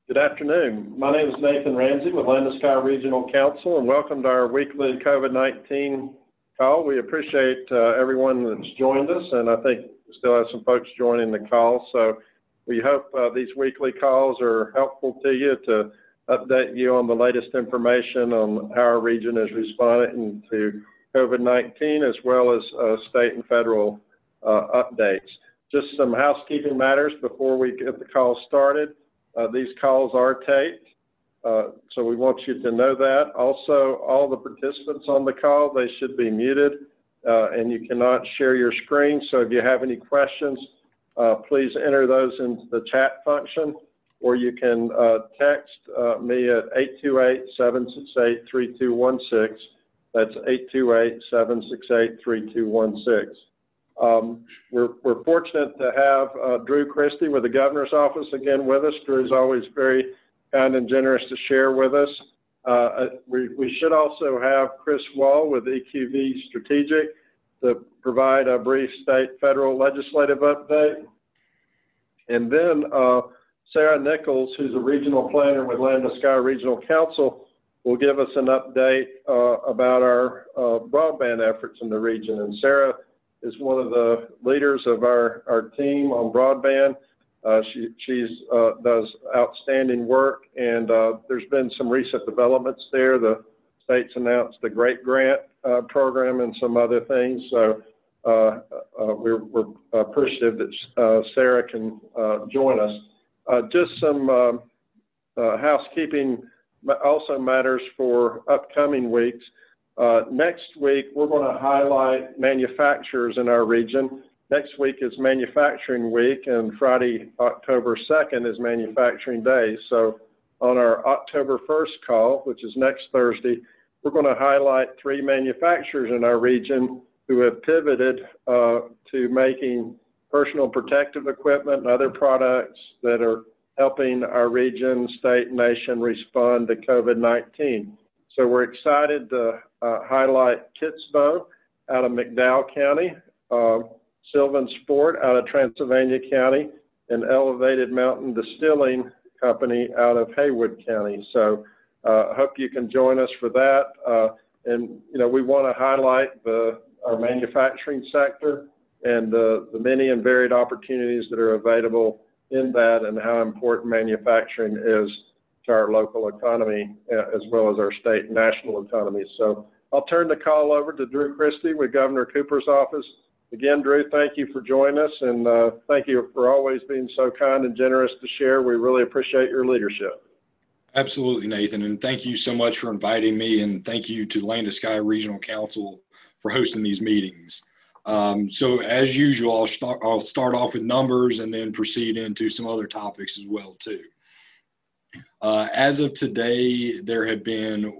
Good afternoon. My name is Nathan Ramsey with Land of Sky Regional Council, and welcome to our weekly COVID-19 call. We appreciate everyone that's joined us, and I think we still have some folks joining the call. So we hope these weekly calls are helpful to you to update you on the latest information on how our region is responding to COVID-19, as well as state and federal updates. Just some housekeeping matters before we get the call started. These calls are taped, so we want you to know that. Also, all the participants on the call, they should be muted, and you cannot share your screen. So if you have any questions, please enter those into the chat function, or you can text me at 828-768-3216. That's 828-768-3216. We're fortunate to have Drew Christie with the Governor's Office again with us. Drew is always very kind and generous to share with us. We should also have Chris Wall with EQV Strategic to provide a brief state federal legislative update. And then Sarah Nichols, who's a regional planner with Land of Sky Regional Council, will give us an update about our broadband efforts in the region. And Sarah is one of the leaders of our team on broadband. She does outstanding work, and there's been some recent developments there. The state's announced the GREAT Grant program and some other things. So we're appreciative that Sarah can join us. Just some housekeeping also matters for upcoming weeks. Next week, we're going to highlight manufacturers in our region. Next week is Manufacturing Week, and Friday, October 2nd is Manufacturing Day. So on our October 1st call, which is next Thursday, we're going to highlight 3 manufacturers in our region who have pivoted to making personal protective equipment and other products that are helping our region, state, and nation respond to COVID-19. So we're excited to highlight Kitsbo out of McDowell County, Sylvan Sport out of Transylvania County, and Elevated Mountain Distilling Company out of Haywood County. So I hope you can join us for that. And, you know, we want to highlight our manufacturing sector and the many and varied opportunities that are available in that, and how important manufacturing is to our local economy, as well as our state and national economies. So I'll turn the call over to Drew Christie with Governor Cooper's office. Again, Drew, thank you for joining us, and thank you for always being so kind and generous to share. We really appreciate your leadership. Absolutely, Nathan, and thank you so much for inviting me, and thank you to Land of Sky Regional Council for hosting these meetings. So as usual, I'll start off with numbers and then proceed into some other topics as well too. As of today, there have been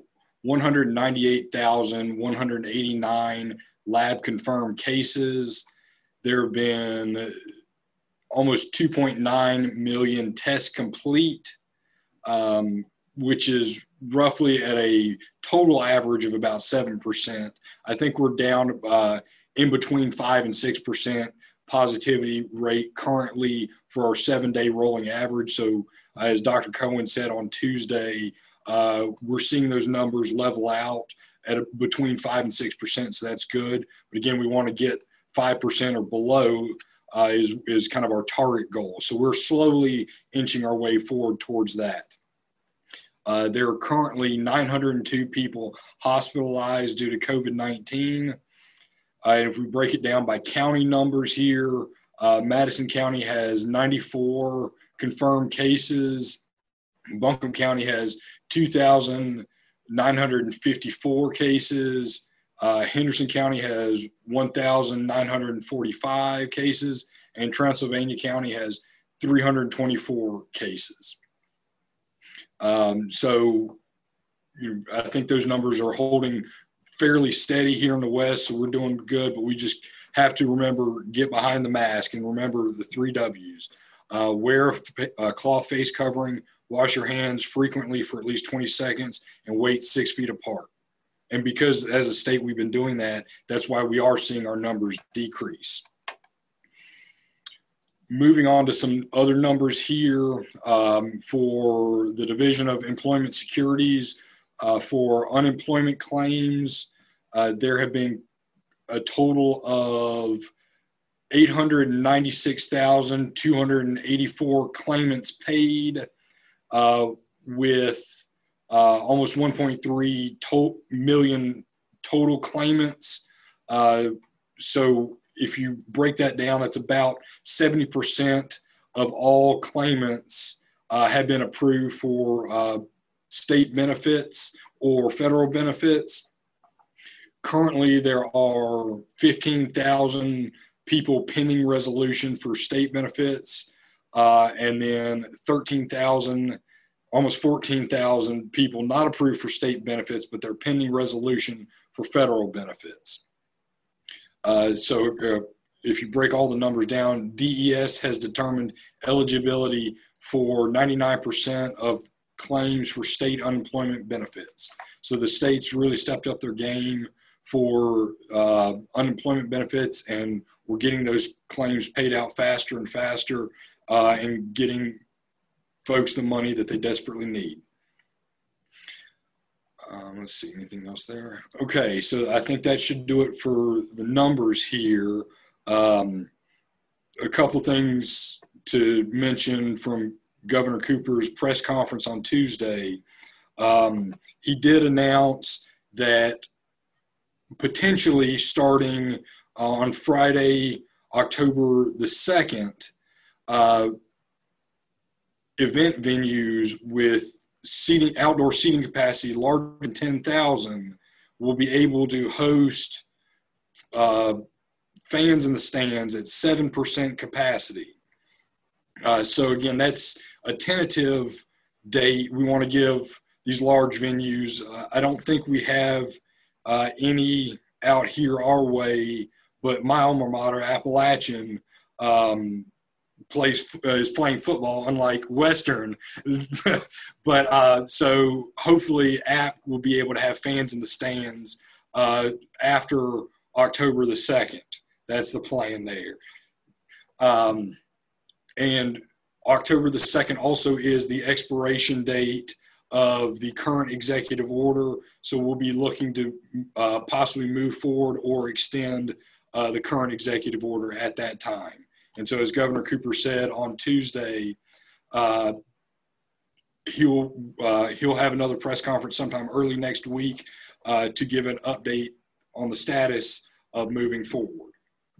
198,189 lab confirmed cases. There have been almost 2.9 million tests complete, which is roughly at a total average of about 7%. I think we're down in between 5 and 6% positivity rate currently for our 7-day rolling average. So as Dr. Cohen said on Tuesday, we're seeing those numbers level out at between 5 and 6%. So that's good. But again, we want to get 5% or below is kind of our target goal. So we're slowly inching our way forward towards that. There are currently 902 people hospitalized due to COVID-19. And if we break it down by county numbers here, Madison County has 94 confirmed cases. Buncombe County has 2,954 cases. Henderson County has 1,945 cases. And Transylvania County has 324 cases. So I think those numbers are holding fairly steady here in the West, so we're doing good, but we just have to remember, get behind the mask and remember the 3 W's. Wear a cloth face covering, wash your hands frequently for at least 20 seconds, and wait 6 feet apart. And because as a state we've been doing that, that's why we are seeing our numbers decrease. Moving on to some other numbers here for the Division of Employment Securities, for unemployment claims, there have been a total of 896,284 claimants paid, with almost 1.3 million total claimants. So if you break that down, it's about 70% of all claimants have been approved for state benefits or federal benefits. Currently, there are 15,000 people pending resolution for state benefits, and then 13,000, almost 14,000 people not approved for state benefits, but they're pending resolution for federal benefits. So if you break all the numbers down, DES has determined eligibility for 99% of claims for state unemployment benefits. So the states really stepped up their game for unemployment benefits, and we're getting those claims paid out faster and faster, and getting folks the money that they desperately need. Let's see, anything else there? Okay, so I think that should do it for the numbers here. A couple things to mention from Governor Cooper's press conference on Tuesday. He did announce that potentially starting on Friday, October the 2nd, event venues with seating, outdoor seating capacity larger than 10,000 will be able to host fans in the stands at 7% capacity. So again, that's a tentative date. We want to give these large venues. I don't think we have any out here our way, but my alma mater, Appalachian, is playing football, unlike Western. But so hopefully App will be able to have fans in the stands after October the 2nd. That's the plan there. And October the 2nd also is the expiration date of the current executive order. So we'll be looking to possibly move forward or extend the current executive order at that time. And so as Governor Cooper said on Tuesday, he'll have another press conference sometime early next week to give an update on the status of moving forward.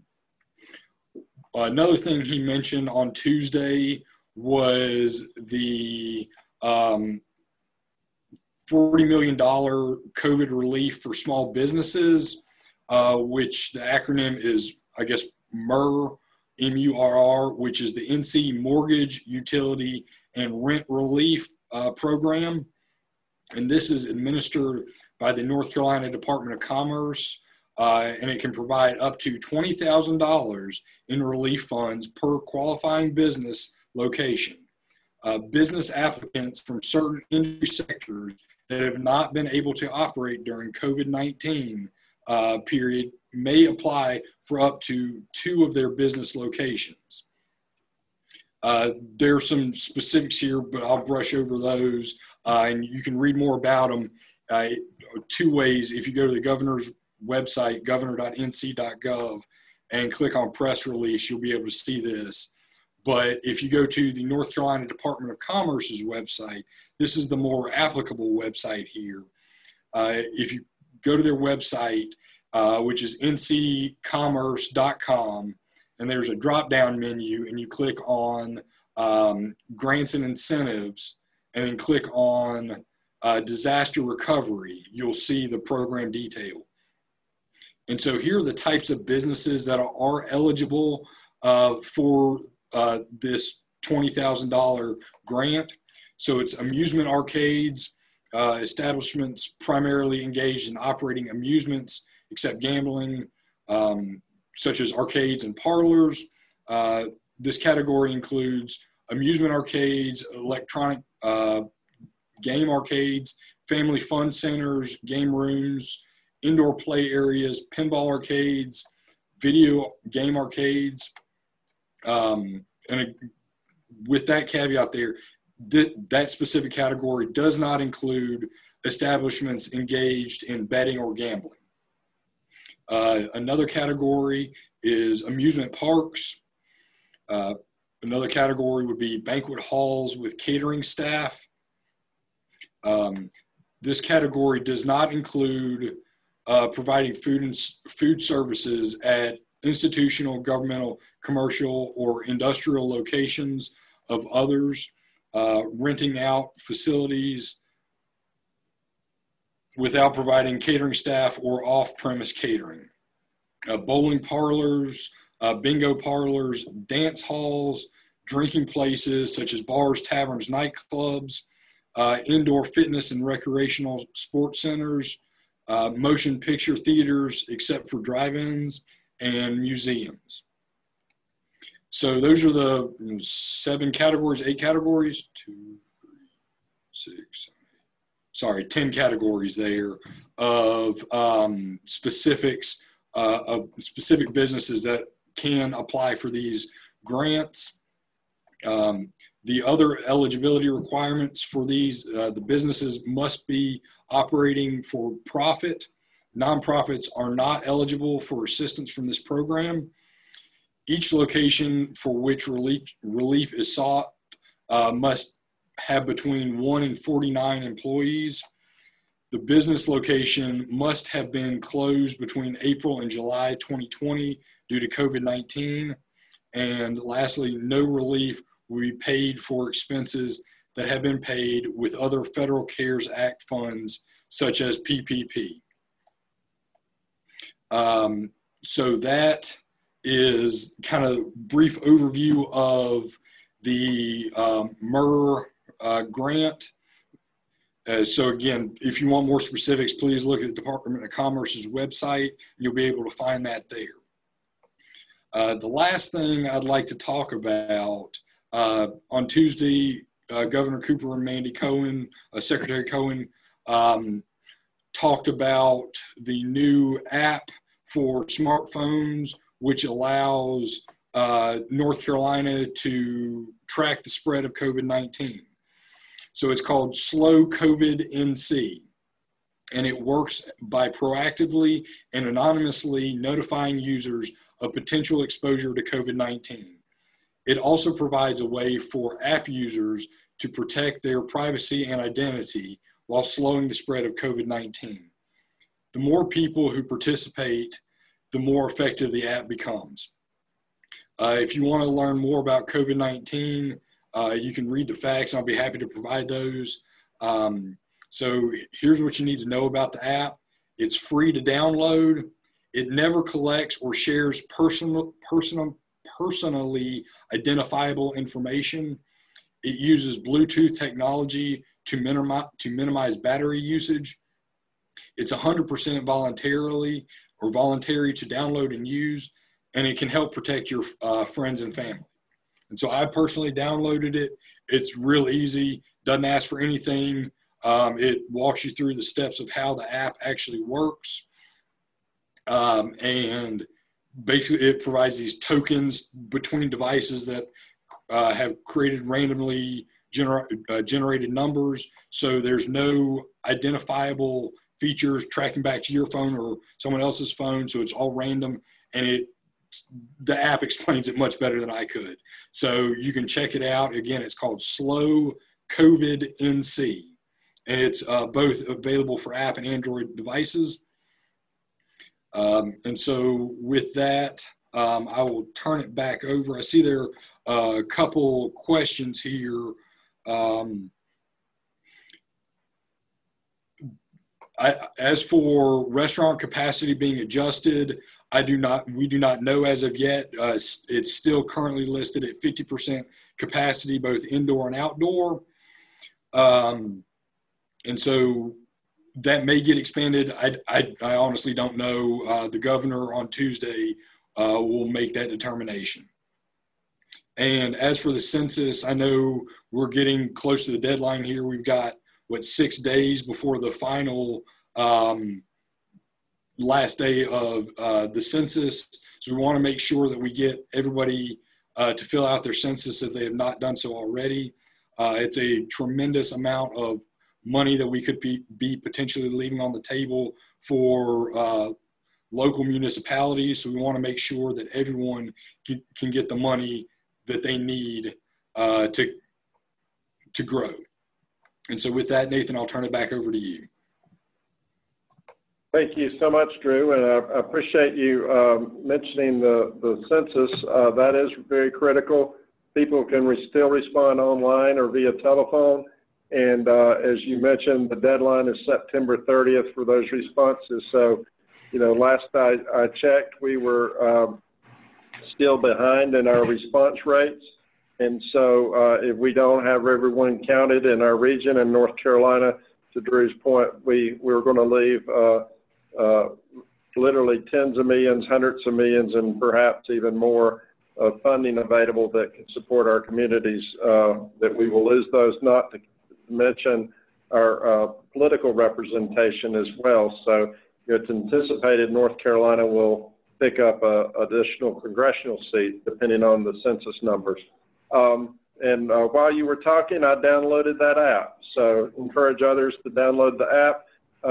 Another thing he mentioned on Tuesday was the $40 million COVID relief for small businesses, which the acronym is, I guess, MERR, M-U-R-R, which is the NC Mortgage, Utility, and Rent Relief Program. And this is administered by the North Carolina Department of Commerce, and it can provide up to $20,000 in relief funds per qualifying business location. Business applicants from certain industry sectors that have not been able to operate during COVID-19 period may apply for up to 2 of their business locations. There are some specifics here, but I'll brush over those, and you can read more about them 2 ways. If you go to the governor's website, governor.nc.gov, and click on press release, you'll be able to see this. But if you go to the North Carolina Department of Commerce's website, this is the more applicable website here. If you go to their website, which is nccommerce.com, and there's a drop-down menu, and you click on grants and incentives, and then click on disaster recovery, you'll see the program detail. And so here are the types of businesses that are eligible for this $20,000 grant. So it's amusement arcades, establishments primarily engaged in operating amusements, except gambling, such as arcades and parlors. This category includes amusement arcades, electronic game arcades, family fun centers, game rooms, indoor play areas, pinball arcades, video game arcades, and with that caveat there, that specific category does not include establishments engaged in betting or gambling. Another category is amusement parks. Another category would be banquet halls with catering staff. This category does not include providing food services at institutional, governmental, commercial, or industrial locations of others, renting out facilities without providing catering staff or off-premise catering. Bowling parlors, bingo parlors, dance halls, drinking places such as bars, taverns, nightclubs, indoor fitness and recreational sports centers, motion picture theaters, except for drive-ins, and museums. So those are the 8 categories, 10 categories there of specifics of specific businesses that can apply for these grants. The other eligibility requirements for these, the businesses must be operating for profit. Nonprofits are not eligible for assistance from this program. Each location for which relief is sought must have between 1 and 49 employees. The business location must have been closed between April and July 2020 due to COVID-19. And lastly, no relief will be paid for expenses that have been paid with other Federal CARES Act funds, such as PPP. So that is kind of brief overview of the MERR grant. So again, if you want more specifics, please look at the Department of Commerce's website. You'll be able to find that there. The last thing I'd like to talk about, on Tuesday, Governor Cooper and Mandy Cohen, Secretary Cohen, talked about the new app for smartphones, which allows North Carolina to track the spread of COVID-19. So it's called Slow COVID NC, and it works by proactively and anonymously notifying users of potential exposure to COVID-19. It also provides a way for app users to protect their privacy and identity while slowing the spread of COVID-19. The more people who participate, the more effective the app becomes. If you want to learn more about COVID-19, you can read the facts. I'll be happy to provide those. So here's what you need to know about the app. It's free to download. It never collects or shares personally identifiable information. It uses Bluetooth technology to minimize battery usage. It's 100% voluntary to download and use, and it can help protect your friends and family. And so I personally downloaded it. It's real easy, doesn't ask for anything. It walks you through the steps of how the app actually works. And basically it provides these tokens between devices that have created randomly generated numbers. So there's no identifiable features tracking back to your phone or someone else's phone. So it's all random, and the app explains it much better than I could. So you can check it out. Again, it's called Slow COVID NC, and it's both available for app and Android devices. And so with that, I will turn it back over. I see there are a couple questions here. As for restaurant capacity being adjusted, we do not know as of yet. It's still currently listed at 50% capacity, both indoor and outdoor. And so that may get expanded. I honestly don't know. The governor on Tuesday will make that determination. And as for the census, I know we're getting close to the deadline here. We've got, 6 days before the final last day of the census. So we want to make sure that we get everybody to fill out their census if they have not done so already. It's a tremendous amount of money that we could be potentially leaving on the table for local municipalities. So we want to make sure that everyone can get the money that they need to grow. And so with that, Nathan, I'll turn it back over to you. Thank you so much, Drew, and I appreciate you mentioning the census. That is very critical. People can still respond online or via telephone, and as you mentioned, the deadline is September 30th for those responses. So, you know, last I checked, we were still behind in our response rates, and so if we don't have everyone counted in our region in North Carolina, to Drew's point, we're going to leave literally tens of millions, hundreds of millions, and perhaps even more of funding available that can support our communities, that we will lose those, not to mention our political representation as well. So it's anticipated North Carolina will pick up additional congressional seats depending on the census numbers. And while you were talking, I downloaded that app. So encourage others to download the app.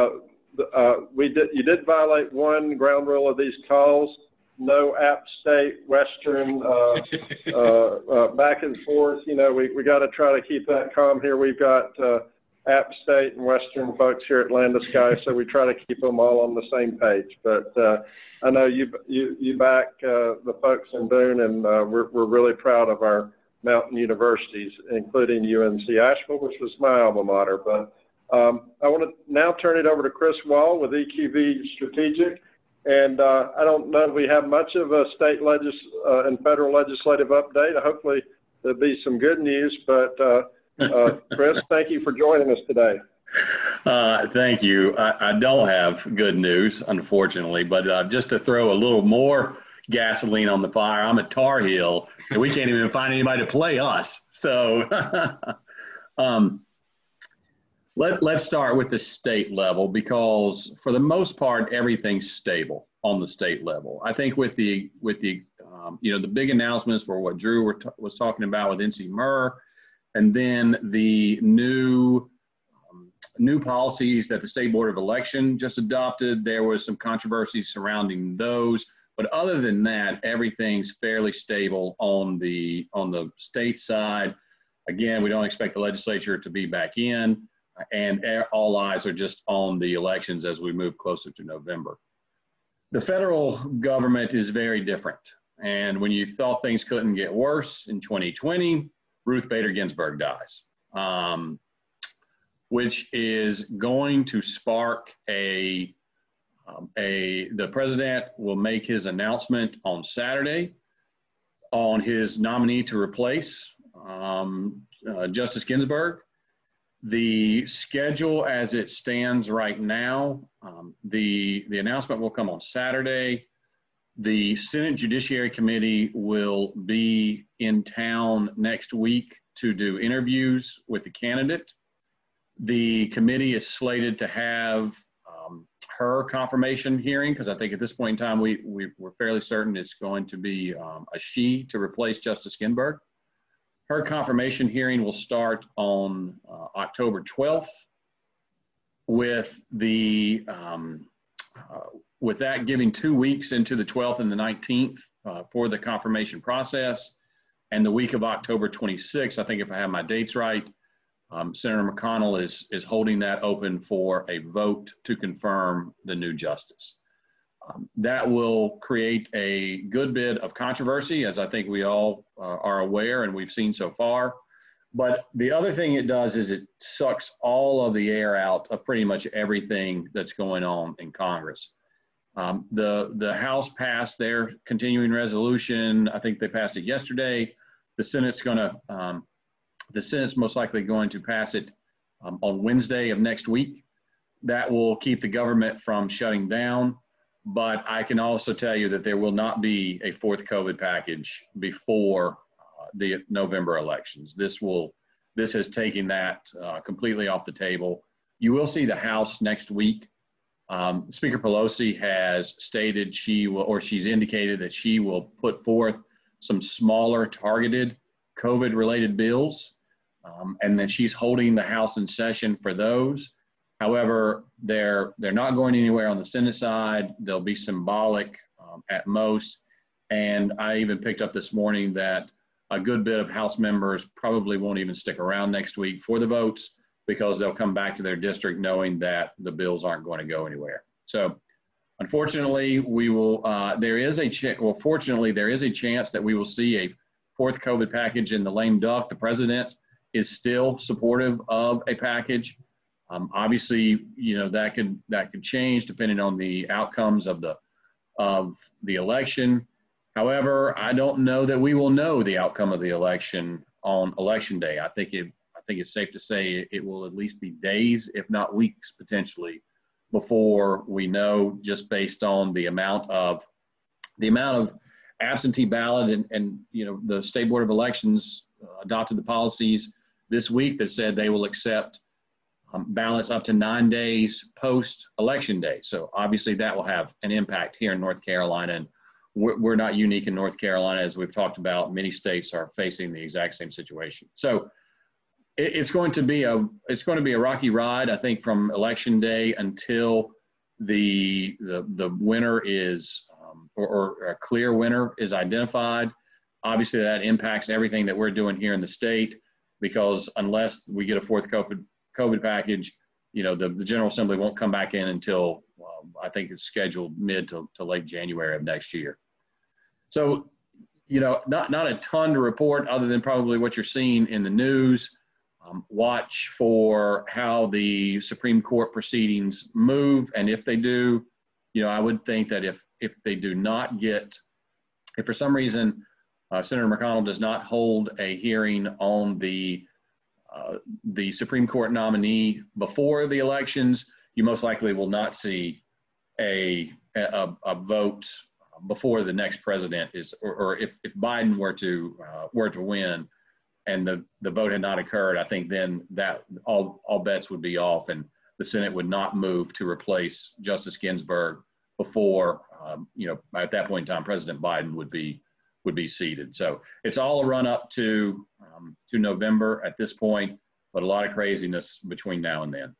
You did violate one ground rule of these calls: no app state, Western, back and forth. You know, we got to try to keep that calm here. We've got app state and Western folks here at Land to Sky, so we try to keep them all on the same page. But I know you back the folks in Boone, and we're really proud of our mountain universities, including UNC Asheville, which was my alma mater. But I want to now turn it over to Chris Wall with EQV Strategic. And I don't know if we have much of a state and federal legislative update. Hopefully there'll be some good news. But Chris, thank you for joining us today. Thank you. I don't have good news, unfortunately, but just to throw a little more gasoline on the fire, I'm at Tar Heel, and we can't even find anybody to play us. So let's start with the state level, because for the most part, everything's stable on the state level. I think with the you know, the big announcements were what Drew was talking about with NC Murr, and then the new policies that the State Board of Election just adopted. There was some controversy surrounding those. But other than that, everything's fairly stable on the state side. Again, we don't expect the legislature to be back in, and all eyes are just on the elections as we move closer to November. The federal government is very different. And when you thought things couldn't get worse in 2020, Ruth Bader Ginsburg dies, which is going to spark the president will make his announcement on Saturday on his nominee to replace Justice Ginsburg. The schedule as it stands right now, the announcement will come on Saturday. The Senate Judiciary Committee will be in town next week to do interviews with the candidate. The committee is slated to have her confirmation hearing, because I think at this point in time, we're fairly certain it's going to be a she to replace Justice Ginsburg. Her confirmation hearing will start on October 12th, with with that giving 2 weeks into the 12th and the 19th for the confirmation process. And the week of October 26th, I think if I have my dates right, Senator McConnell is holding that open for a vote to confirm the new justice. That will create a good bit of controversy, as I think we all are aware and we've seen so far. But the other thing it does is it sucks all of the air out of pretty much everything that's going on in Congress. The House passed their continuing resolution. I think they passed it yesterday. The Senate's most likely going to pass it on Wednesday of next week. That will keep the government from shutting down. But I can also tell you that there will not be a fourth COVID package before the November elections. This has taken that completely off the table. You will see the House next week. Speaker Pelosi has stated she's indicated that she will put forth some smaller targeted COVID-related bills. And then she's holding the House in session for those. However, they're not going anywhere on the Senate side. They'll be symbolic at most. And I even picked up this morning that a good bit of House members probably won't even stick around next week for the votes because they'll come back to their district knowing that the bills aren't going to go anywhere. So unfortunately, we will, fortunately, there is a chance that we will see a fourth COVID package in the lame duck. The president is still supportive of a package. Obviously, that could change depending on the outcomes of the election. However, I don't know that we will know the outcome of the election on election day. I think it's safe to say it will at least be days, if not weeks, potentially, before we know, just based on the amount of absentee ballot and the State Board of Elections adopted the policies this week that said they will accept ballots up to 9 days post election day. So obviously that will have an impact here in North Carolina, and we're not unique in North Carolina. As we've talked about, many states are facing the exact same situation. So it's going to be a rocky ride, I think, from election day until the winner is or a clear winner is identified. Obviously, that impacts everything that we're doing here in the state, because unless we get a fourth COVID package, the General Assembly won't come back in until I think it's scheduled mid to late January of next year. So, not a ton to report other than probably what you're seeing in the news. Watch for how the Supreme Court proceedings move. And if they do, I would think that if they do not if for some reason Senator McConnell does not hold a hearing on the Supreme Court nominee before the elections, you most likely will not see a vote before the next president is, or if Biden were to win and the vote had not occurred, I think then that all bets would be off, and the Senate would not move to replace Justice Ginsburg before, at that point in time, President Biden would be seated. So it's all a run up to November at this point, but a lot of craziness between now and then.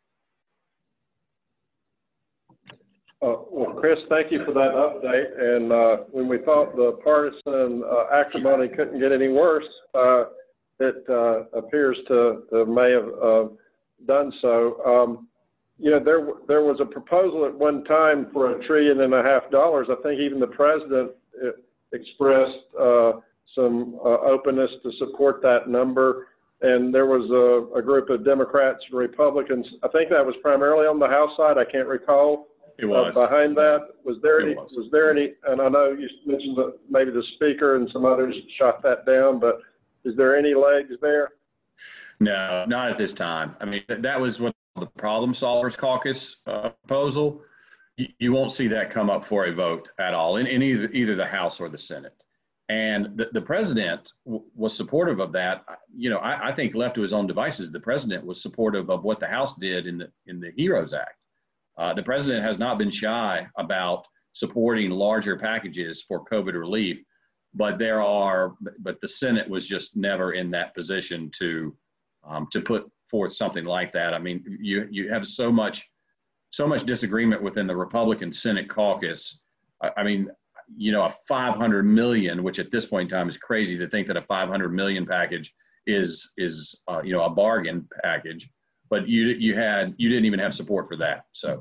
Well, Chris, thank you for that update. And when we thought the partisan acrimony couldn't get any worse, it appears to may have done so. There was a proposal at one time for $1.5 trillion. I think even the president expressed some openness to support that number. And there was a group of Democrats and Republicans. I think that was primarily on the House side. I can't recall. It was. Behind that, was there any, and I know you mentioned that maybe the speaker and some others shot that down, but is there any legs there? No, not at this time. I mean, that was what the Problem Solvers Caucus proposal. You won't see that come up for a vote at all in either the House or the Senate. And the president was supportive of that. I think left to his own devices, the president was supportive of what the House did in the HEROES Act. The president has not been shy about supporting larger packages for COVID relief, but the Senate was just never in that position to put forth something like that. I mean, you have so much disagreement within the Republican Senate caucus. I mean, a 500 million, which at this point in time is crazy to think that a 500 million package is a bargain package. But you didn't even have support for that. So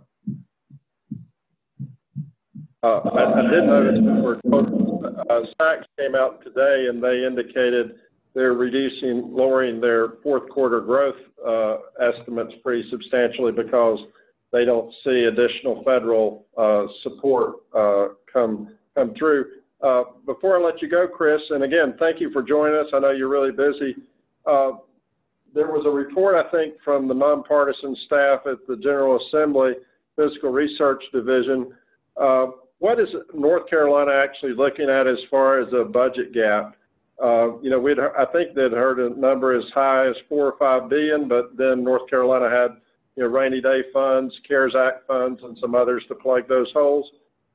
I did notice that Sachs came out today and they indicated they're lowering their fourth quarter growth estimates pretty substantially because they don't see additional federal support come through. Before I let you go, Chris, and again, thank you for joining us. I know you're really busy. There was a report, I think, from the nonpartisan staff at the General Assembly Fiscal Research Division. What is North Carolina actually looking at as far as a budget gap? I think they'd heard a number as high as $4 or $5 billion, but then North Carolina had rainy day funds, CARES Act funds, and some others to plug those holes.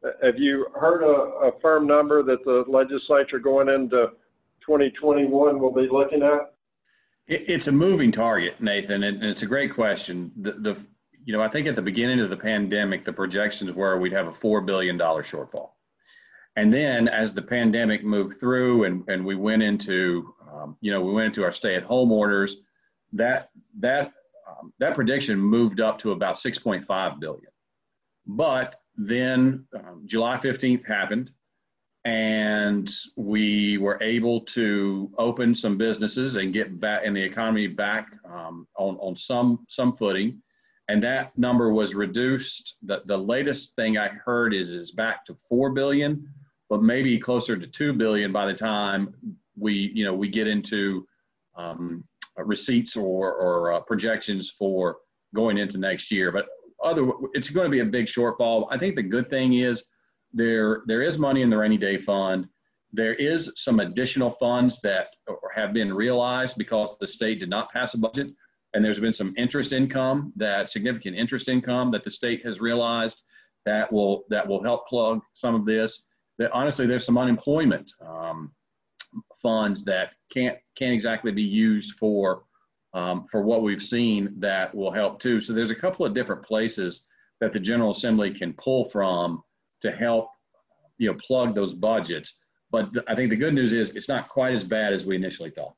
Have you heard a firm number that the legislature going into 2021 will be looking at? It's a moving target, Nathan, and it's a great question. I think at the beginning of the pandemic, the projections were we'd have a $4 billion shortfall. And then as the pandemic moved through and we went into, our stay-at-home orders, that prediction moved up to about 6.5 billion. But then July 15th happened, and we were able to open some businesses and get back in the economy back on some footing. And that number was reduced. The latest thing I heard is back to 4 billion, but maybe closer to 2 billion by the time we get into receipts or projections for going into next year. But it's going to be a big shortfall. I think the good thing is there is money in the rainy day fund. There is some additional funds that have been realized because the state did not pass a budget. And there's been some significant interest income that the state has realized that will help plug some of this. Honestly, there's some unemployment funds that can't exactly be used for what we've seen that will help too. So there's a couple of different places that the General Assembly can pull from to help plug those budgets. But I think the good news is it's not quite as bad as we initially thought.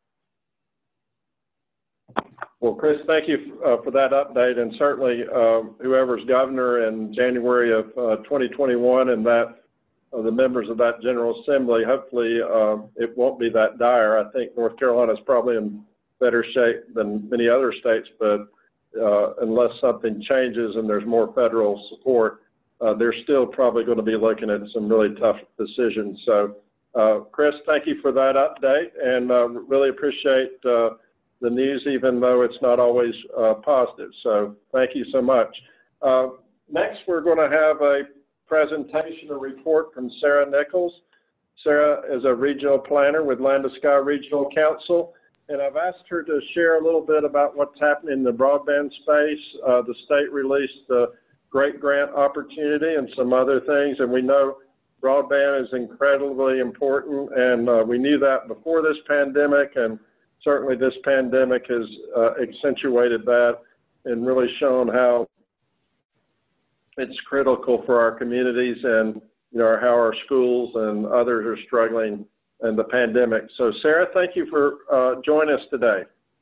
Well, Chris, thank you for that update, and certainly whoever's governor in January of 2021 and the members of that General Assembly, hopefully it won't be that dire. I think North Carolina is probably in better shape than many other states, but unless something changes and there's more federal support, they're still probably going to be looking at some really tough decisions. So, Chris, thank you for that update, and really appreciate the news, even though it's not always positive. So thank you so much. Next, we're going to have a presentation, a report from Sarah Nichols. Sarah is a regional planner with Land to Sky Regional Council, and I've asked her to share a little bit about what's happening in the broadband space. The state released the Great Grant Opportunity and some other things, and we know broadband is incredibly important, and we knew that before this pandemic, and certainly this pandemic has accentuated that and really shown how it's critical for our communities and how our schools and others are struggling in the pandemic. So Sarah, thank you for joining us today.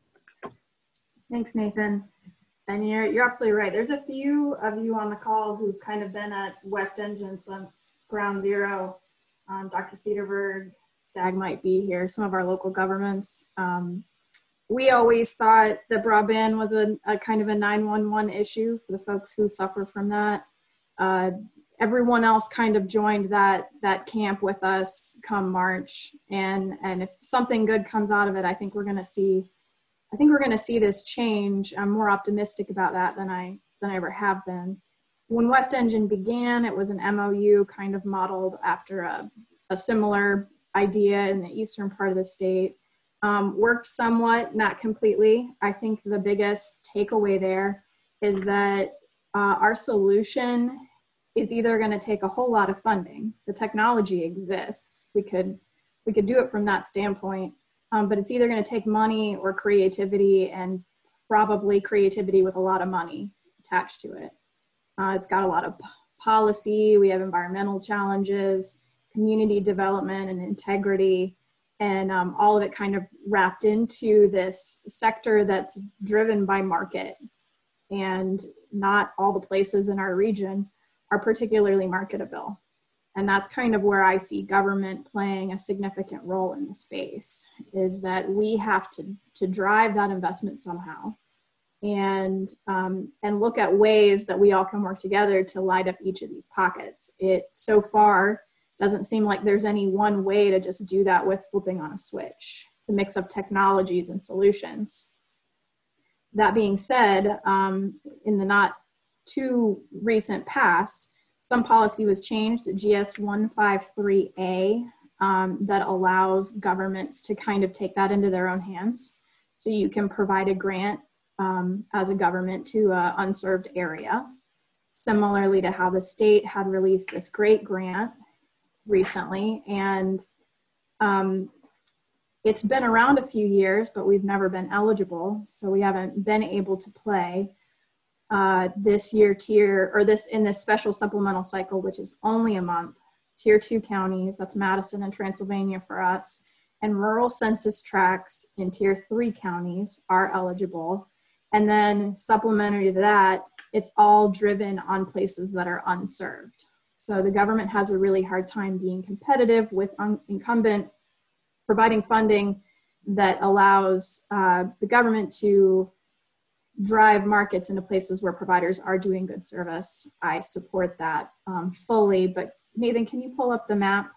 Thanks, Nathan. And you're absolutely right. There's a few of you on the call who've kind of been at West Engine since ground zero. Dr. Cedarberg, STAG might be here, some of our local governments. We always thought that broadband was a kind of a 911 issue for the folks who suffer from that. Everyone else kind of joined that camp with us come March. And if something good comes out of it, I think we're going to see this change. I'm more optimistic about that than I ever have been. When West Engine began, it was an MOU kind of modeled after a similar idea in the eastern part of the state. Worked somewhat, not completely. I think the biggest takeaway there is that our solution is either going to take a whole lot of funding. The technology exists. We could do it from that standpoint, but it's either going to take money or creativity, and probably creativity with a lot of money attached to it. It's got a lot of policy. We have environmental challenges, community development and integrity, and all of it kind of wrapped into this sector that's driven by market. And not all the places in our region are particularly marketable. And that's kind of where I see government playing a significant role in the space, is that we have to drive that investment somehow and look at ways that we all can work together to light up each of these pockets. It so far doesn't seem like there's any one way to just do that with flipping on a switch, to mix up technologies and solutions. That being said, in the not too recent past, some policy was changed, GS 153A, that allows governments to kind of take that into their own hands. So you can provide a grant as a government to an unserved area. similarly to how the state had released this great grant recently. And it's been around a few years, but we've never been eligible. So we haven't been able to play this year in this special supplemental cycle, which is only a month. Tier 2 counties, that's Madison and Transylvania for us, and rural census tracts in Tier 3 counties are eligible. And then supplementary to that, it's all driven on places that are unserved. So the government has a really hard time being competitive with incumbent, providing funding that allows the government to drive markets into places where providers are doing good service. I support that fully, but Nathan, can you pull up the map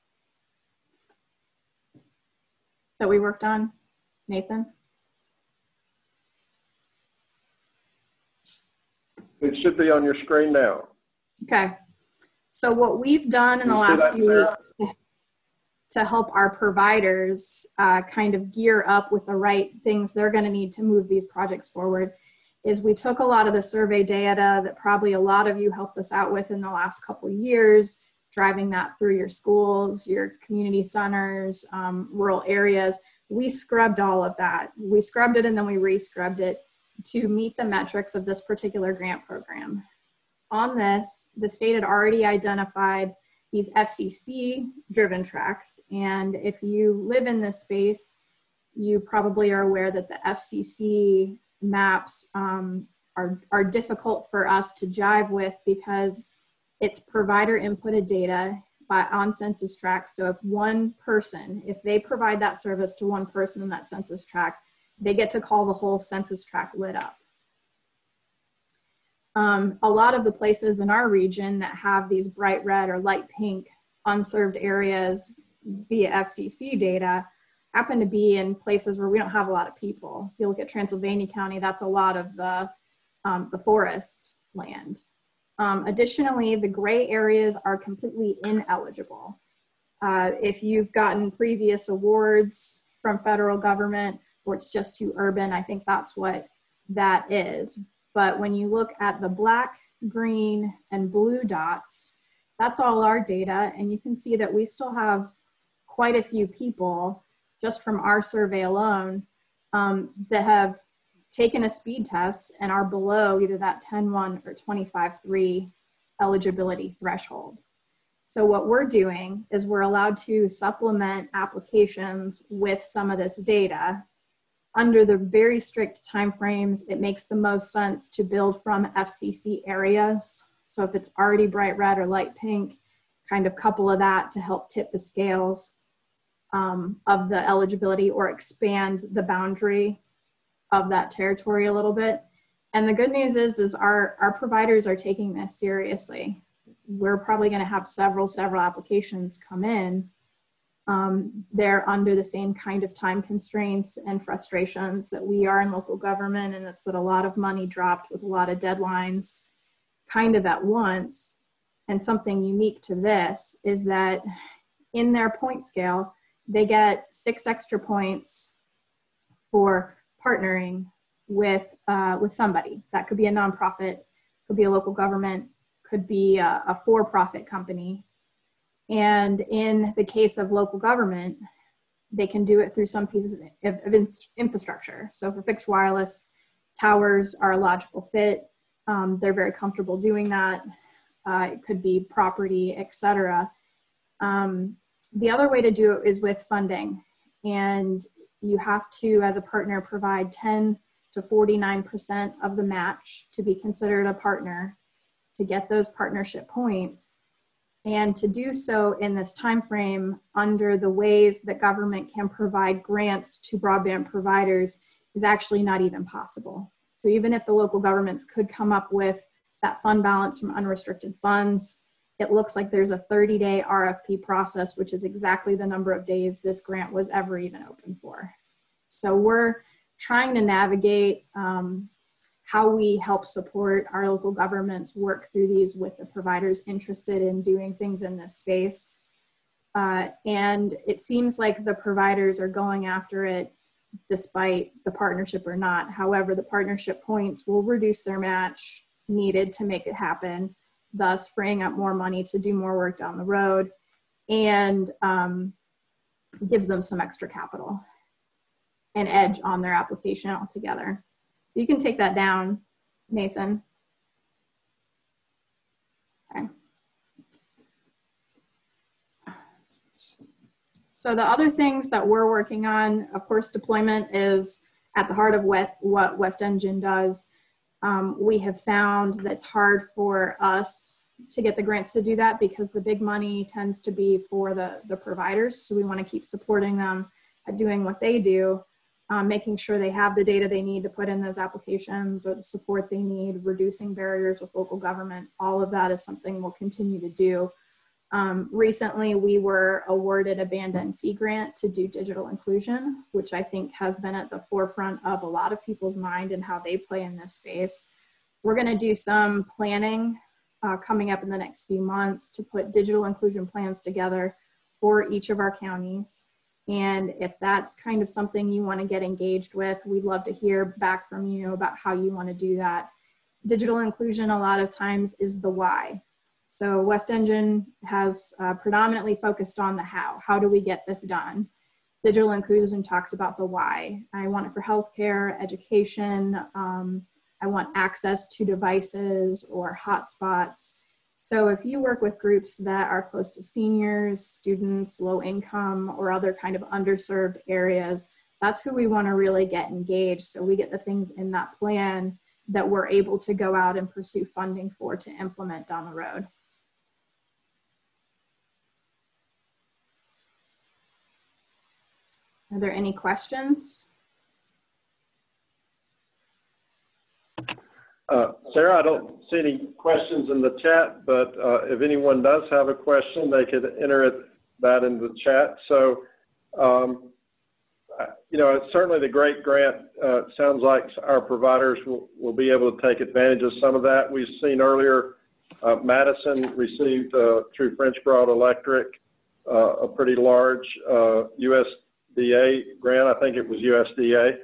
that we worked on, Nathan? It should be on your screen now. Okay. So what we've done in the last few weeks to help our providers kind of gear up with the right things they're going to need to move these projects forward is we took a lot of the survey data that probably a lot of you helped us out with in the last couple of years, driving that through your schools, your community centers, rural areas. We scrubbed all of that. We scrubbed it and then we re-scrubbed it to meet the metrics of this particular grant program. On this, the state had already identified these FCC-driven tracts, and if you live in this space, you probably are aware that the FCC maps are difficult for us to jive with because it's provider inputted data on census tracts. So if one person, if they provide that service to one person in that census tract, they get to call the whole census tract lit up. A lot of the places in our region that have these bright red or light pink unserved areas via FCC data happen to be in places where we don't have a lot of people. If you look at Transylvania County, that's a lot of the forest land. Additionally, the gray areas are completely ineligible. If you've gotten previous awards from federal government or it's just too urban, I think that's what that is. But when you look at the black, green, and blue dots, that's all our data. And you can see that we still have quite a few people just from our survey alone that have taken a speed test and are below either that 10-1 or 25-3 eligibility threshold. So what we're doing is we're allowed to supplement applications with some of this data. Under the very strict timeframes, it makes the most sense to build from FCC areas. So if it's already bright red or light pink, kind of couple of that to help tip the scales of the eligibility or expand the boundary of that territory a little bit. And the good news is our providers are taking this seriously. We're probably going to have several applications come in. They're under the same kind of time constraints and frustrations that we are in local government, and it's that a lot of money dropped with a lot of deadlines kind of at once. And something unique to this is that in their point scale, they get 6 extra points for partnering with somebody. That could be a nonprofit, could be a local government, could be a for-profit company. And in the case of local government, they can do it through some pieces of infrastructure. So for fixed wireless, towers are a logical fit. They're very comfortable doing that. It could be property, et cetera. The other way to do it is with funding. And you have to, as a partner, provide 10 to 49% of the match to be considered a partner to get those partnership points. And to do so in this time frame under the ways that government can provide grants to broadband providers is actually not even possible. So even if the local governments could come up with that fund balance from unrestricted funds, it looks like there's a 30-day RFP process, which is exactly the number of days this grant was ever even open for. So we're trying to navigate how we help support our local governments work through these with the providers interested in doing things in this space. And it seems like the providers are going after it despite the partnership or not. However, the partnership points will reduce their match needed to make it happen, thus freeing up more money to do more work down the road, and gives them some extra capital and edge on their application altogether. You can take that down, Nathan. Okay. So the other things that we're working on, of course, deployment is at the heart of what West Engine does. We have found that it's hard for us to get the grants to do that because the big money tends to be for the providers. So we want to keep supporting them at doing what they do, making sure they have the data they need to put in those applications or the support they need, reducing barriers with local government. All of that is something we'll continue to do. Recently, we were awarded a Band NC grant to do digital inclusion, which I think has been at the forefront of a lot of people's mind and how they play in this space. We're going to do some planning coming up in the next few months to put digital inclusion plans together for each of our counties. And if that's kind of something you want to get engaged with, we'd love to hear back from you about how you want to do that. Digital inclusion a lot of times is the why. So West Engine has predominantly focused on the how. How do we get this done? Digital inclusion talks about the why. I want it for healthcare, education. I want access to devices or hotspots. So if you work with groups that are close to seniors, students, low income, or other kind of underserved areas, that's who we want to really get engaged. So we get the things in that plan that we're able to go out and pursue funding for to implement down the road. Are there any questions? Sarah, I don't see any questions in the chat, but if anyone does have a question, they could enter that in the chat. So, you know, certainly the GREAT grant sounds like our providers will be able to take advantage of some of that. We've seen earlier, Madison received through French Broad Electric a pretty large USDA grant. I think it was USDA.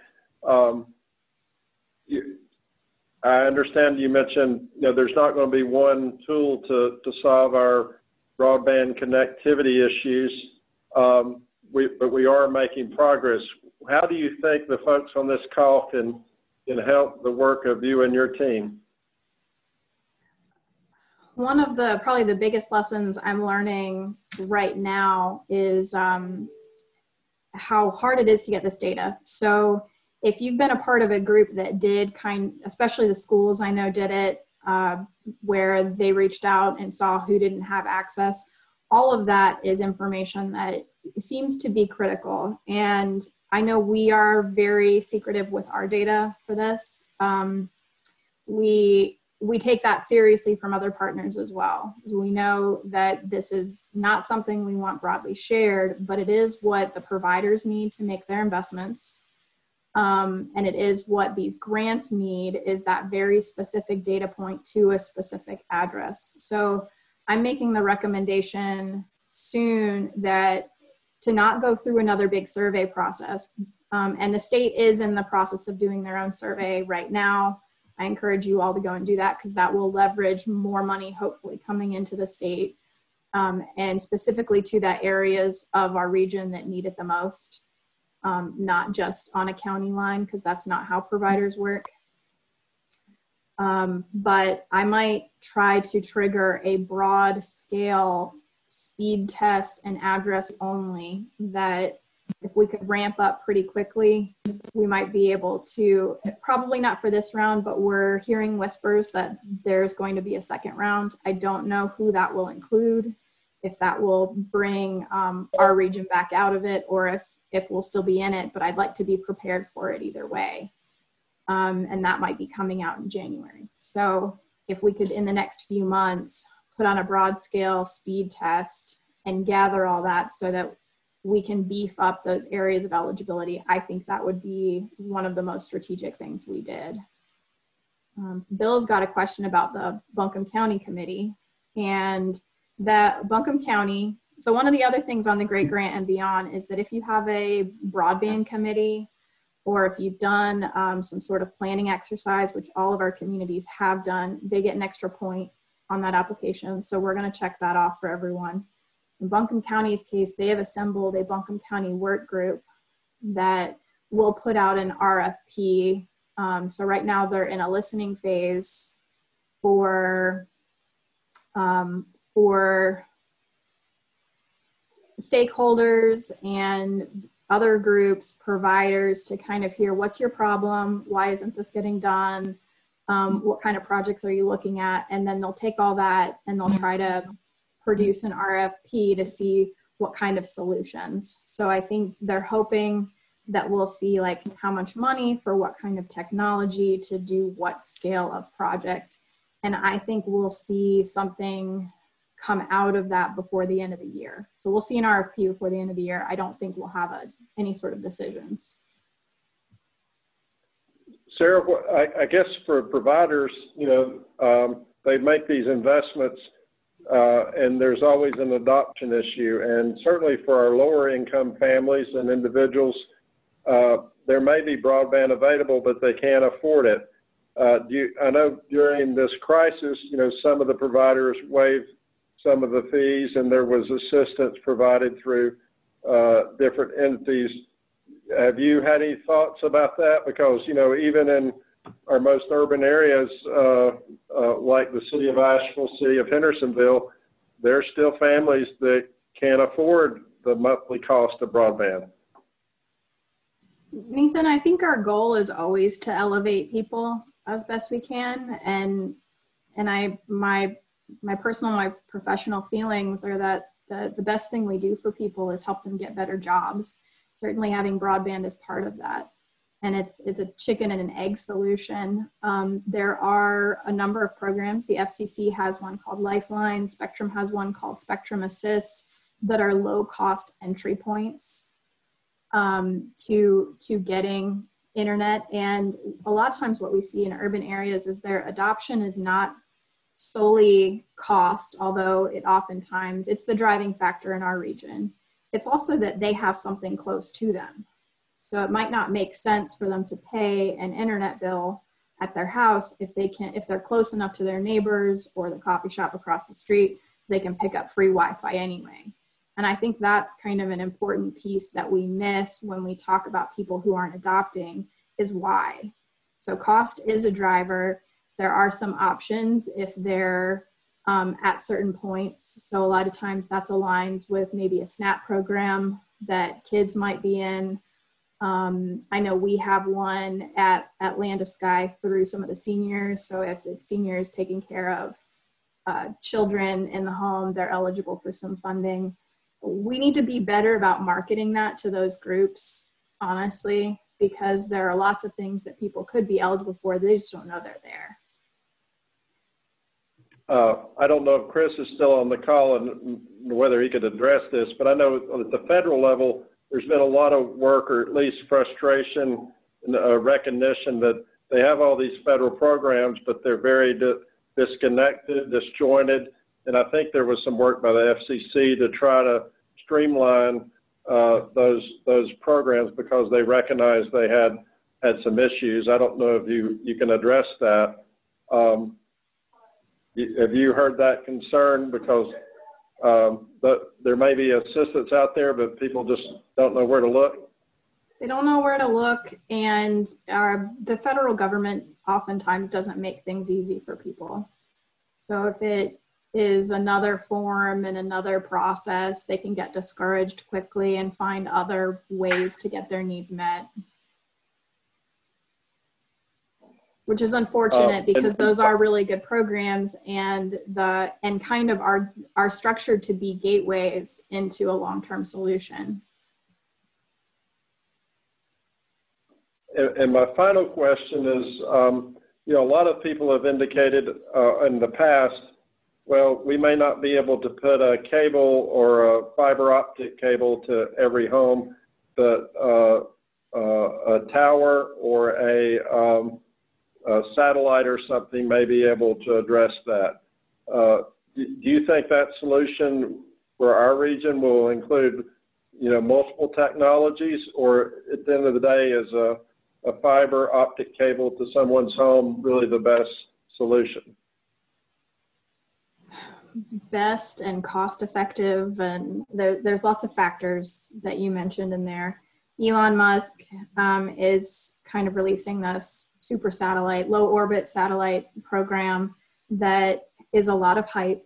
I understand you mentioned, you know, there's not going to be one tool to solve our broadband connectivity issues, but we are making progress. How do you think the folks on this call can help the work of you and your team? One of the probably the biggest lessons I'm learning right now is how hard it is to get this data. So if you've been a part of a group that did especially the schools I know did it, where they reached out and saw who didn't have access, all of that is information that seems to be critical. And I know we are very secretive with our data for this. We take that seriously from other partners as well. We know that this is not something we want broadly shared, but it is what the providers need to make their investments. And it is what these grants need, is that very specific data point to a specific address. So I'm making the recommendation soon that to not go through another big survey process. And the state is in the process of doing their own survey right now. I encourage you all to go and do that because that will leverage more money, hopefully coming into the state and specifically to that areas of our region that need it the most. Not just on a county line, because that's not how providers work. But I might try to trigger a broad scale speed test and address only, that if we could ramp up pretty quickly, we might be able to, probably not for this round, but we're hearing whispers that there's going to be a second round. I don't know who that will include, if that will bring our region back out of it, or if we'll still be in it, but I'd like to be prepared for it either way. And that might be coming out in January. So if we could, in the next few months, put on a broad scale speed test and gather all that so that we can beef up those areas of eligibility, I think that would be one of the most strategic things we did. Bill's got a question about the Buncombe County Committee, and that Buncombe County, so one of the other things on the GREAT grant and beyond is that if you have a broadband committee or if you've done some sort of planning exercise, which all of our communities have done, they get an extra point on that application. So we're going to check that off for everyone. In Buncombe County's case, they have assembled a Buncombe County work group that will put out an RFP. So right now they're in a listening phase for stakeholders and other groups, providers, to kind of hear what's your problem, why isn't this getting done, what kind of projects are you looking at, and then they'll take all that and they'll try to produce an RFP to see what kind of solutions. So I think they're hoping that we'll see like how much money for what kind of technology to do what scale of project. And I think we'll see something come out of that before the end of the year. So we'll see an RFP before the end of the year. I don't think we'll have any sort of decisions. Sarah, I guess for providers, they make these investments and there's always an adoption issue. And certainly for our lower income families and individuals, there may be broadband available, but they can't afford it. I know during this crisis, some of the providers waived some of the fees and there was assistance provided through different entities. Have you had any thoughts about that? Because, even in our most urban areas, like the city of Asheville, city of Hendersonville, there's still families that can't afford the monthly cost of broadband. Nathan, I think our goal is always to elevate people as best we can. And my personal, my professional feelings are that the best thing we do for people is help them get better jobs. Certainly having broadband is part of that. And it's a chicken and an egg solution. There are a number of programs. The FCC has one called Lifeline. Spectrum has one called Spectrum Assist that are low cost entry points to getting internet. And a lot of times what we see in urban areas is their adoption is not solely cost, although it's the driving factor in our region. It's also that they have something close to them. So it might not make sense for them to pay an internet bill at their house if they're close enough to their neighbors or the coffee shop across the street, they can pick up free Wi-Fi anyway. And I think that's kind of an important piece that we miss when we talk about people who aren't adopting is why. So cost is a driver. There are some options if they're at certain points. So a lot of times that's aligns with maybe a SNAP program that kids might be in. I know we have one at Land of Sky through some of the seniors. So if it's seniors taking care of children in the home, they're eligible for some funding. We need to be better about marketing that to those groups, honestly, because there are lots of things that people could be eligible for. They just don't know they're there. I don't know if Chris is still on the call and whether he could address this, but I know at the federal level, there's been a lot of work, or at least frustration and recognition that they have all these federal programs, but they're very disconnected, disjointed. And I think there was some work by the FCC to try to streamline those programs because they recognized they had some issues. I don't know if you can address that. Have you heard that concern? Because there may be assistance out there, but people just don't know where to look. They don't know where to look, and the federal government oftentimes doesn't make things easy for people. So if it is another form and another process, they can get discouraged quickly and find other ways to get their needs met. Which is unfortunate because those are really good programs and kind of are structured to be gateways into a long-term solution. And my final question is, a lot of people have indicated in the past, well, we may not be able to put a cable or a fiber optic cable to every home, but a tower or a satellite or something may be able to address that. Do you think that solution for our region will include, multiple technologies, or at the end of the day, is a fiber optic cable to someone's home really the best solution? Best and cost effective, and there's lots of factors that you mentioned in there. Elon Musk is kind of releasing this super satellite, low orbit satellite program that is a lot of hype.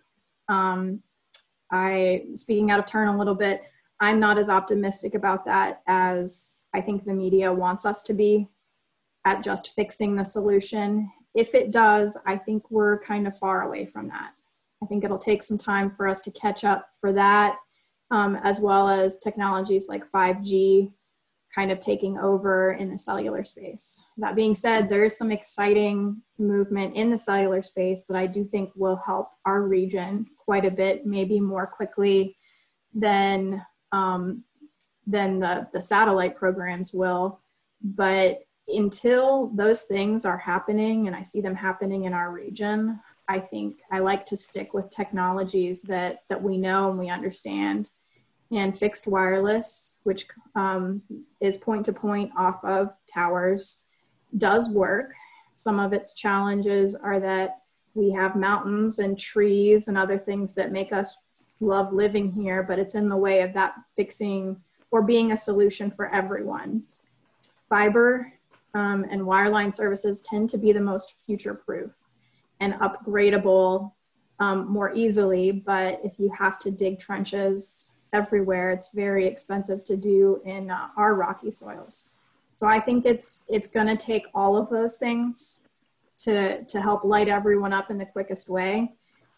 Speaking out of turn a little bit, I'm not as optimistic about that as I think the media wants us to be at just fixing the solution. If it does, I think we're kind of far away from that. I think it'll take some time for us to catch up for that, as well as technologies like 5G kind of taking over in the cellular space. That being said, there is some exciting movement in the cellular space that I do think will help our region quite a bit, maybe more quickly than the satellite programs will. But until those things are happening, and I see them happening in our region, I think I like to stick with technologies that we know and we understand. And fixed wireless, which is point-to-point off of towers, does work. Some of its challenges are that we have mountains and trees and other things that make us love living here, but it's in the way of that fixing or being a solution for everyone. Fiber and wireline services tend to be the most future-proof and upgradable more easily, but if you have to dig trenches everywhere, it's very expensive to do in our rocky soils. So I think it's going to take all of those things to help light everyone up in the quickest way.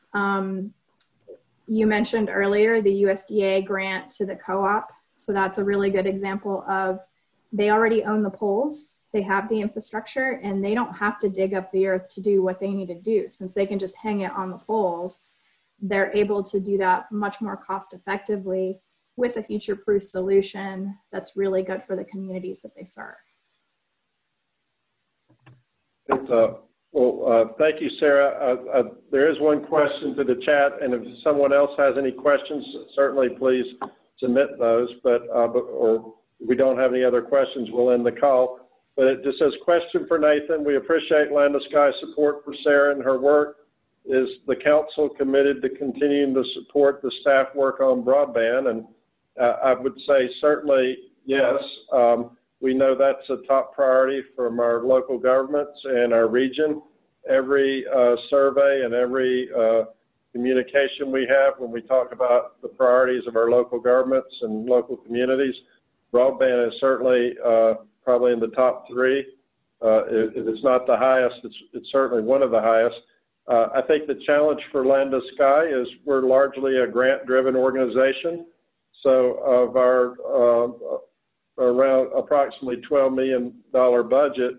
You mentioned earlier the USDA grant to the co-op. So that's a really good example of they already own the poles, they have the infrastructure, and they don't have to dig up the earth to do what they need to do. Since they can just hang it on the poles, they're able to do that much more cost effectively with a future-proof solution that's really good for the communities that they serve. Thank you, Sarah. There is one question to the chat, and if someone else has any questions, certainly please submit those. Or if we don't have any other questions, we'll end the call. But it just says, question for Nathan. We appreciate Land of Sky support for Sarah and her work. Is the council committed to continuing to support the staff work on broadband? And I would say certainly yes. We know that's a top priority from our local governments and our region. Every survey and every communication we have when we talk about the priorities of our local governments and local communities, broadband is certainly probably in the top three. If it's not the highest, it's certainly one of the highest. I think the challenge for Land of Sky is we're largely a grant-driven organization. So of our around approximately $12 million budget,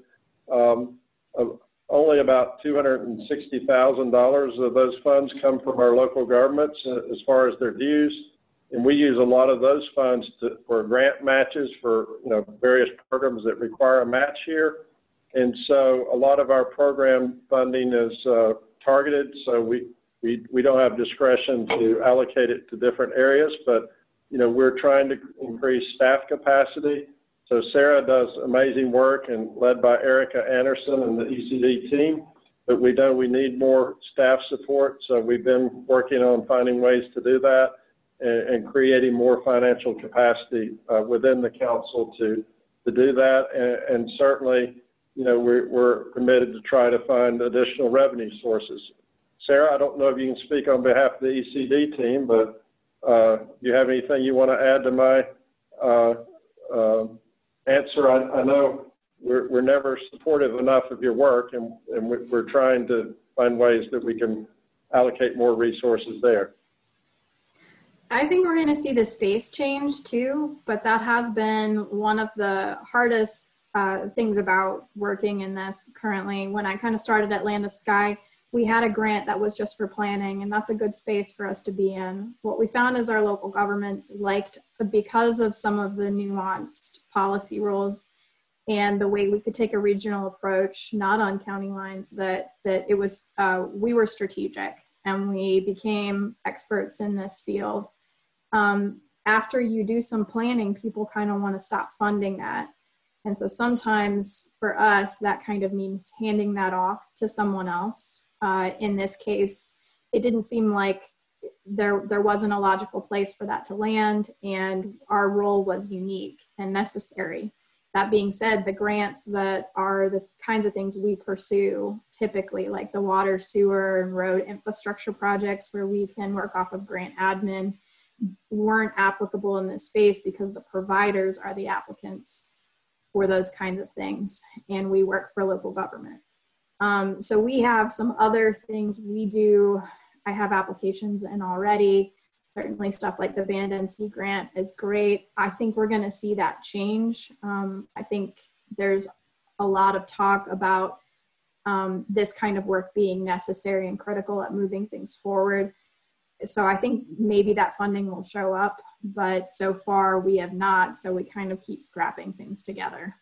only about $260,000 of those funds come from our local governments as far as their dues. And we use a lot of those funds for grant matches for various programs that require a match here. And so a lot of our program funding is targeted, so we don't have discretion to allocate it to different areas, but we're trying to increase staff capacity. So Sarah does amazing work, and led by Erica Anderson and the ECD team, but we know we need more staff support, so we've been working on finding ways to do that and creating more financial capacity within the council to do that. And certainly we're committed to try to find additional revenue sources. Sarah, I don't know if you can speak on behalf of the ECD team, but do you have anything you want to add to my answer? I know we're never supportive enough of your work, and we're trying to find ways that we can allocate more resources there. I think we're going to see the space change too, but that has been one of the hardest things about working in this currently. When I kind of started at Land of Sky, we had a grant that was just for planning, and that's a good space for us to be in. What we found is our local governments liked, because of some of the nuanced policy rules and the way we could take a regional approach, not on county lines, that it was, we were strategic and we became experts in this field. After you do some planning, people kind of want to stop funding that. And so sometimes for us, that kind of means handing that off to someone else. In this case, it didn't seem like there wasn't a logical place for that to land, and our role was unique and necessary. That being said, the grants that are the kinds of things we pursue, typically like the water, sewer, and road infrastructure projects where we can work off of grant admin, weren't applicable in this space because the providers are the applicants for those kinds of things, and we work for local government. So we have some other things we do. I have applications in already. Certainly stuff like the Band NC grant is great. I think we're going to see that change. I think there's a lot of talk about this kind of work being necessary and critical at moving things forward. So I think maybe that funding will show up, but so far we have not. So we kind of keep scrapping things together.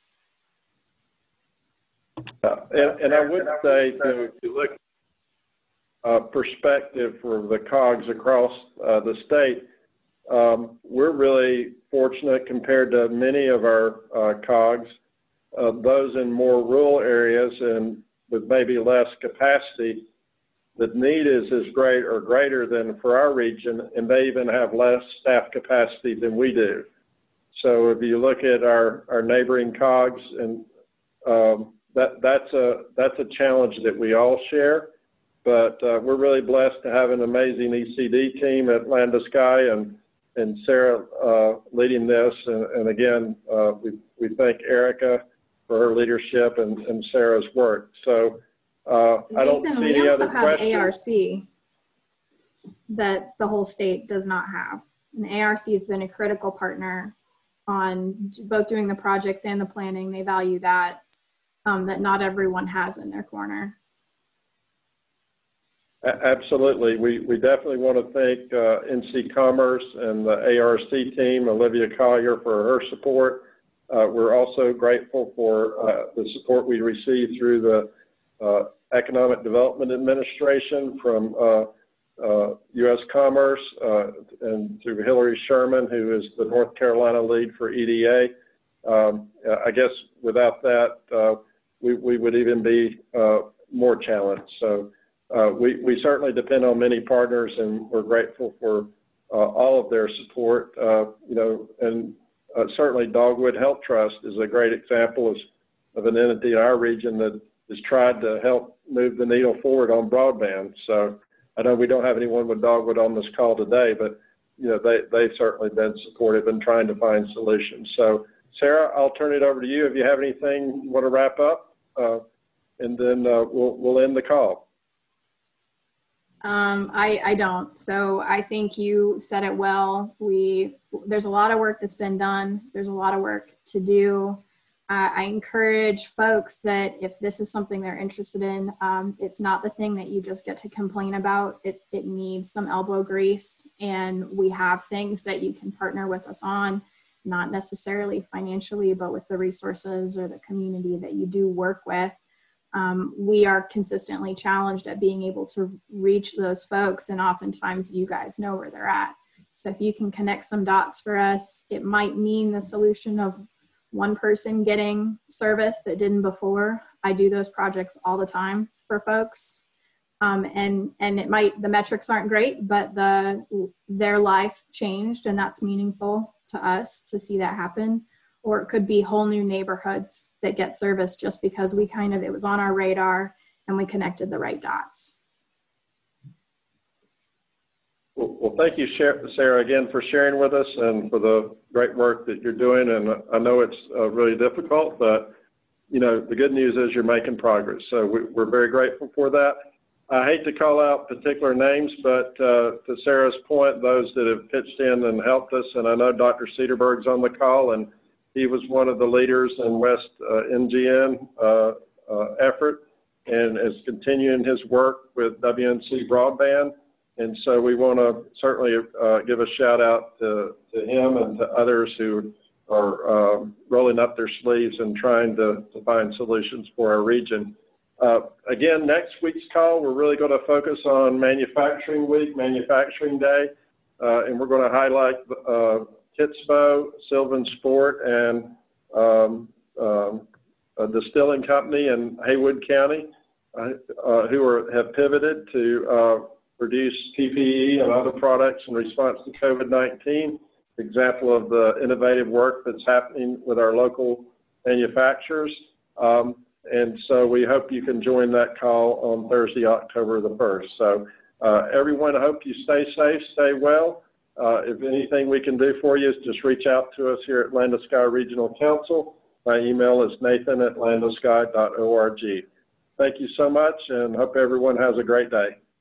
And I would say to look perspective for the COGS across the state, we're really fortunate compared to many of our COGS, those in more rural areas and with maybe less capacity. The need is as great or greater than for our region, and they even have less staff capacity than we do. So if you look at our neighboring COGS, and that's a challenge that we all share. But we're really blessed to have an amazing ECD team at Land to Sky, and Sarah leading this. And again, we thank Erica for her leadership and Sarah's work. So I don't see any other questions. We also have ARC that the whole state does not have. And ARC has been a critical partner on both doing the projects and the planning. They value that, that not everyone has in their corner. Absolutely. We definitely want to thank NC Commerce and the ARC team, Olivia Collier, for her support. We're also grateful for the support we received through the Economic Development Administration from U.S. Commerce and through Hillary Sherman, who is the North Carolina lead for EDA. I guess without that, we would even be more challenged. So we certainly depend on many partners, and we're grateful for all of their support. And certainly Dogwood Health Trust is a great example of an entity in our region that has tried to help move the needle forward on broadband. So I know we don't have anyone with Dogwood on this call today, but they've certainly been supportive in trying to find solutions. So Sarah, I'll turn it over to you if you have anything you want to wrap up, and then we'll end the call. I don't. So I think you said it well. There's a lot of work that's been done. There's a lot of work to do. I encourage folks that if this is something they're interested in, it's not the thing that you just get to complain about. It needs some elbow grease, and we have things that you can partner with us on, not necessarily financially, but with the resources or the community that you do work with. We are consistently challenged at being able to reach those folks, and oftentimes you guys know where they're at. So if you can connect some dots for us, it might mean the solution of one person getting service that didn't before. I do those projects all the time for folks. And it might, the metrics aren't great, but their life changed, and that's meaningful to us to see that happen. Or it could be whole new neighborhoods that get service just because it was on our radar and we connected the right dots. Well, thank you, Sarah, again for sharing with us and for the great work that you're doing. And I know it's really difficult, but the good news is you're making progress. So we're very grateful for that. I hate to call out particular names, but to Sarah's point, those that have pitched in and helped us, and I know Dr. Cedarberg's on the call, and he was one of the leaders in West NGN effort and is continuing his work with WNC Broadband. And so we want to certainly give a shout out to him and to others who are rolling up their sleeves and trying to find solutions for our region. Again, next week's call, we're really going to focus on Manufacturing Week, Manufacturing Day, and we're going to highlight Kitspo, Sylvan Sport, and a distilling company in Haywood County who have pivoted to produce PPE and other products in response to COVID-19. Example of the innovative work that's happening with our local manufacturers. And so we hope you can join that call on Thursday, October the 1st. So everyone, I hope you stay safe, stay well. If anything we can do for you, is just reach out to us here at Landosky Regional Council. My email is nathan@landosky.org. Thank you so much, and hope everyone has a great day.